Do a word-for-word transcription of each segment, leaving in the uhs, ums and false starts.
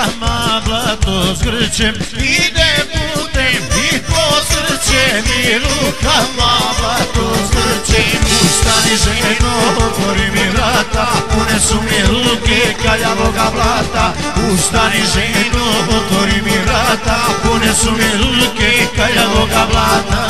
rukama blato zgrćem, ide putem i po srćem i rukama blato zgrćem. Ustani ženo, otvori mi vrata, pune su mi ruke kaljavoga blata. Ustani ženo, otvori mi vrata, pune su mi ruke kaljavoga blata.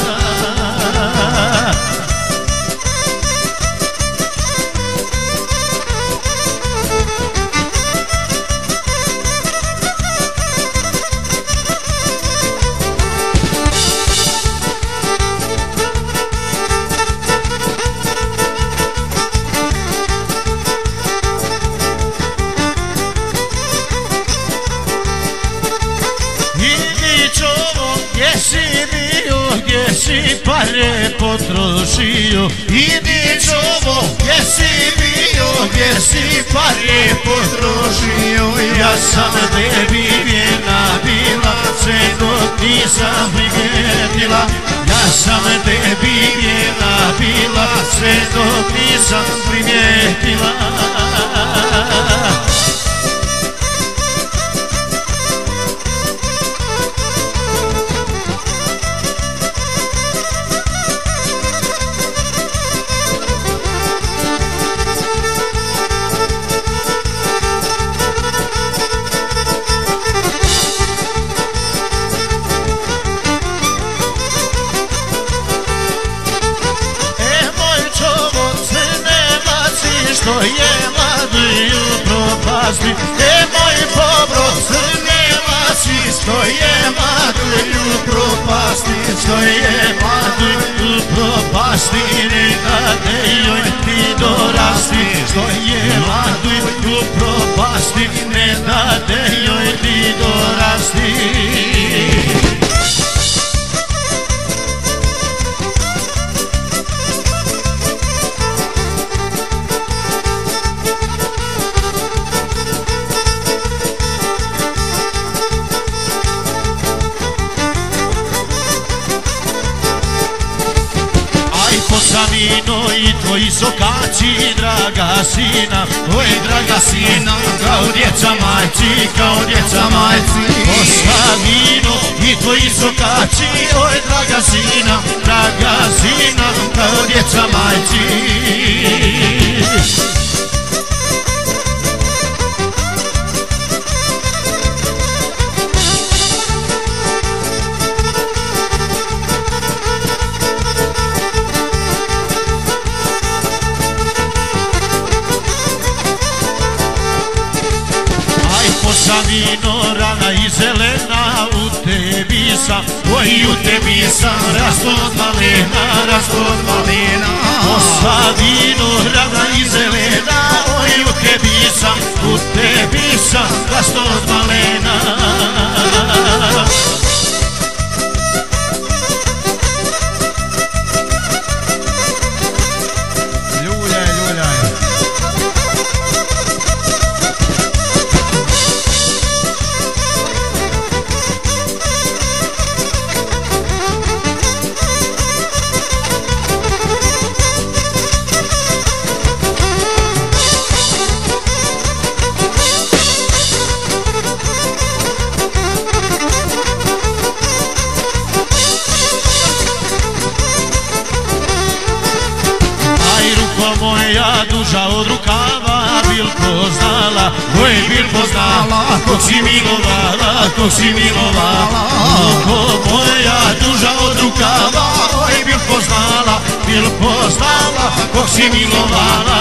Gdje si pare potrošio, idi čovo, gdje si bio, gdje si pare potrošio. Ja sam tebi vjena bila, sve dok nisam primijetila. Ja sam tebi vjena bila, sve dok nisam primijetila. Što je mladu propasti, e moj pobro, crne lasi, što je mladu propasti, što je mladu propasti, ne dade joj ti dorasti, što je mladu propasti, ne dade joj ti dorasti. Samino i tvoji sokači, draga sina, oj draga sina, kao djeca majci, kao djeca majci. O Savino i tvoji sokači, oj draga sina, draga sina, kao djeca majci. Savino, rana i zelena, u tebi sam, oj u tebi sam, rastu od malena, rastu od malena. O Savino, rana i zelena, oj u tebi sam, u tebi sam, rastu od malena. Moja duža od rukava, bil poznala, oj bil poznala, kog si milovala, kog si milovala. Ruko moja duža od rukava, oj bil poznala, bil poznala, kog si milovala.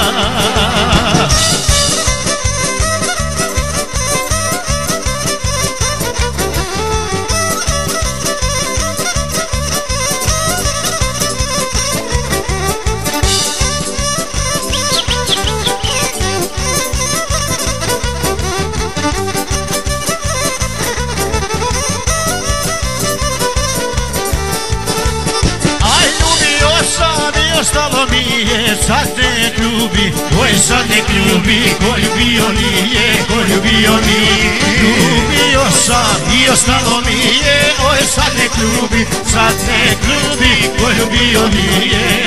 Ostalo mi je, sad nek ljubi, oj sad nek ljubi, ko ljubio nije, ko ljubio nije. Ljubio sam i ostalo mi je, oj sad nek ljubi, sad nek ljubi, ko ljubio nije.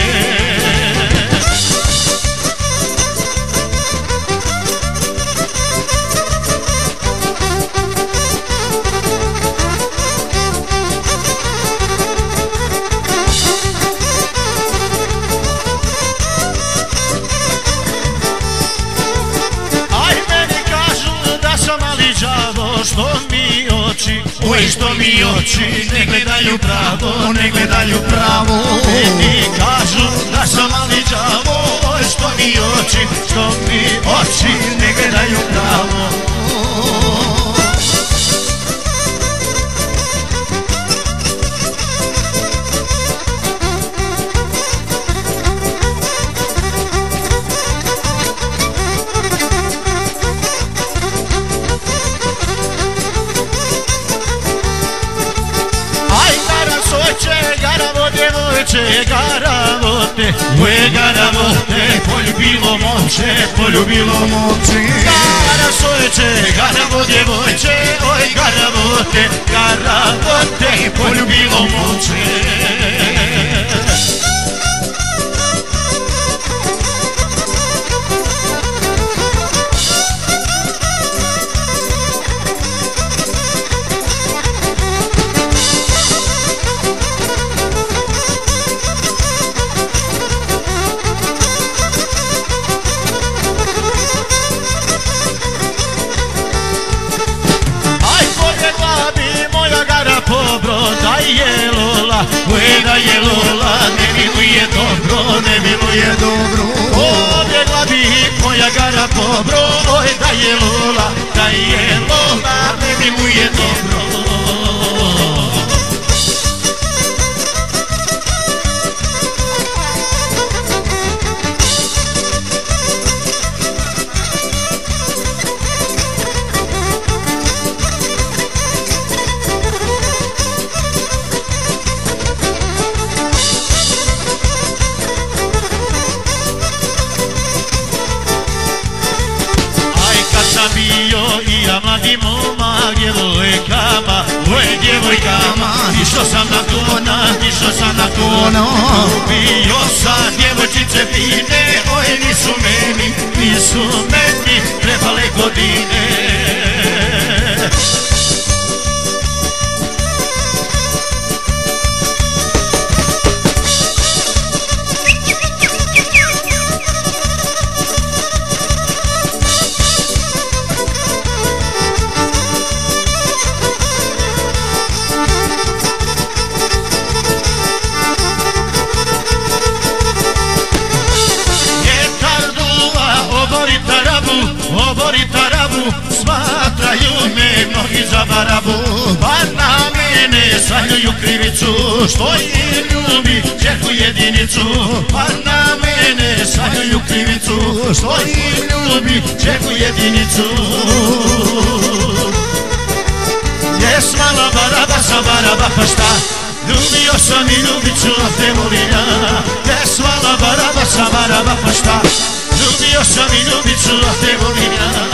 oj što mi oči ne gledaju pravo, ne gledaju pravo. Meni kažu da sam mali đavo, oj što mi oči, što mi oči ne gledaju pravo. Garavote, ue garavote, poljubilo momče, poljubilo momče. Gara soječe, garavo djevojče, oj garavote, garavote, poljubilo momče. Ue da je Lola, ne miluje dobro, ne miluje dobro. Pobjegla bi moja gara pobro, oj da je Lola, da je Lola, ne miluje dobro. Mladi momak, djevojkama, oj djevojkama, išao sam na kona, išao sam na kona. Bio sam djevojčice fine, oj nisu meni, nisu meni trebale godine. Smatraju me mnogi za barabu, pa na mene svaljuju krivicu, što im ljubi čerku jedinicu. Pa na mene svaljuju krivicu, što im ljubi čerku jedinicu. Jes mala baraba sa baraba pa šta, ljubio sam i ljubit ću, a te volim ja. Jes mala baraba sa baraba pa šta, ljubio sam i ljubit ću, a te volim ja.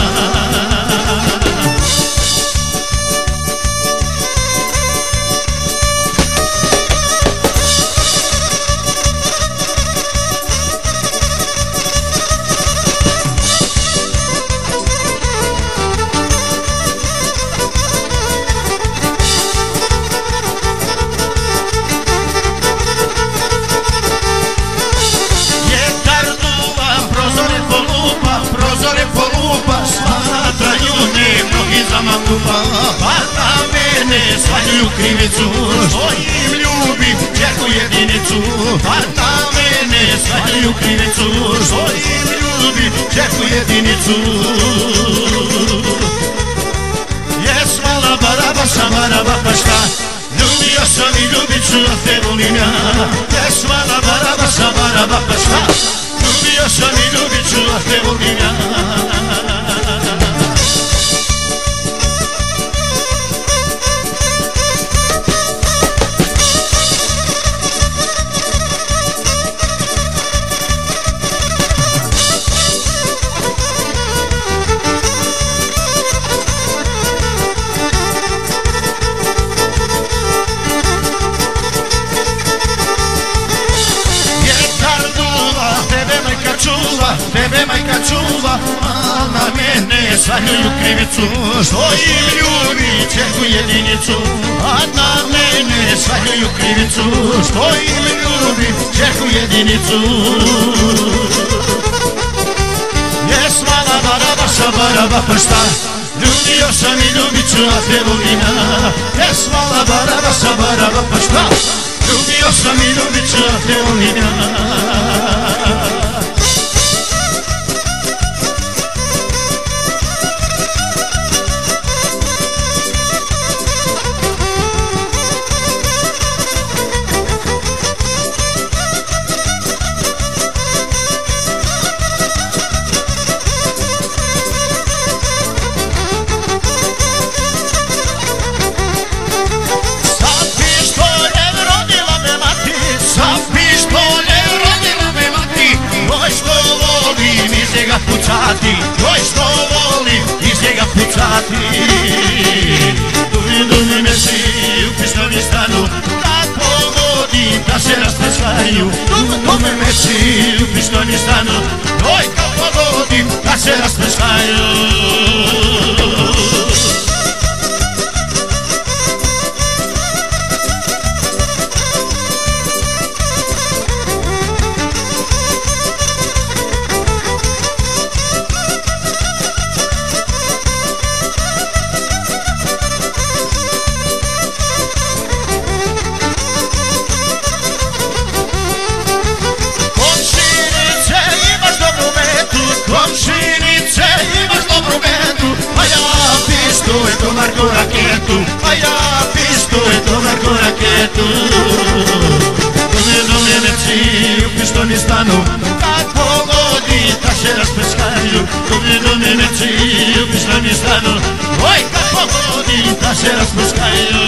Pa na mene svaljuju krivicu, što im ljubim čerku jedinicu. Pa na mene svaljuju krivicu, što im ljubim čerku jedinicu. Jes mala baraba sa baraba pa šta, ljubio sam i ljubit ću, a te volim ja. Jes mala baraba sa baraba pa šta, ljubio sam i ljubit ću, a te volim ja. Tebe majka čuva, a na mene svaljuju krivicu, što im ljubi čerku jedinicu. A na mene svaljuju krivicu, što im ljubi čerku jedinicu. Jes mala baraba sa baraba pa šta, Ljubio sam i ljubit ću, a te volim ja. Pjesmala baraba sa baraba, pa šta? Ljubio sam i ljubit ću, a te volim ja. Oj što volim iz njega pucati. Dumi, dumi meci u pištolji stanu, da pogodim da se rasprskaju. Dumi, dumi meci u pištolji stanu, oj kad pogodim da se rasprskaju. Marko raketu, a ja pištolj to Marko raketu. Dome, dome meci u pištolji stanu, kad pogodi da se rasprskaju. Dome, dome meci u pištolji stanu, oj kad pogodi da se rasprskaju.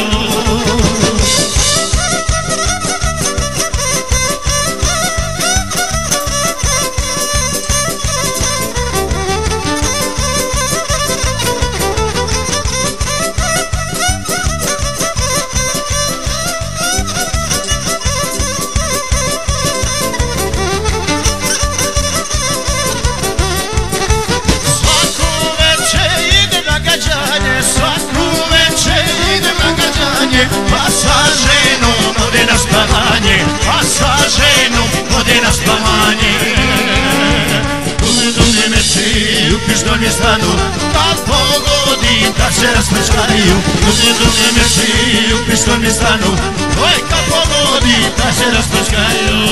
Pa sa ženom ode na spavanje, pa sa ženom ode na spavanje. Dumi, dumi meci u pištolji stanu, kad pogodim da se rasprskaju. Dumi, dumi meci u pištolji stanu, oj kad pogodim da se rasprskaju.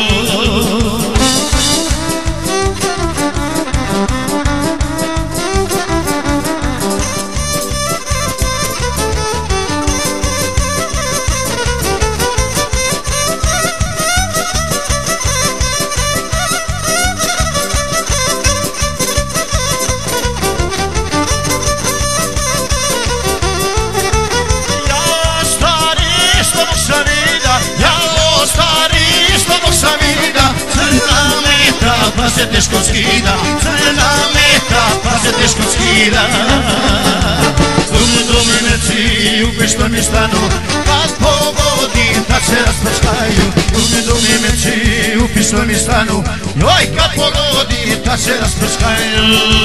Pa se teško skida, crna meta, pa se teško skida. Dumi, dumi meci u pištolji stanu, kad pogodim da se rasprskaju. Dumi, dumi meci u pištolji stanu, oj kad pogodim da se rasprskaju.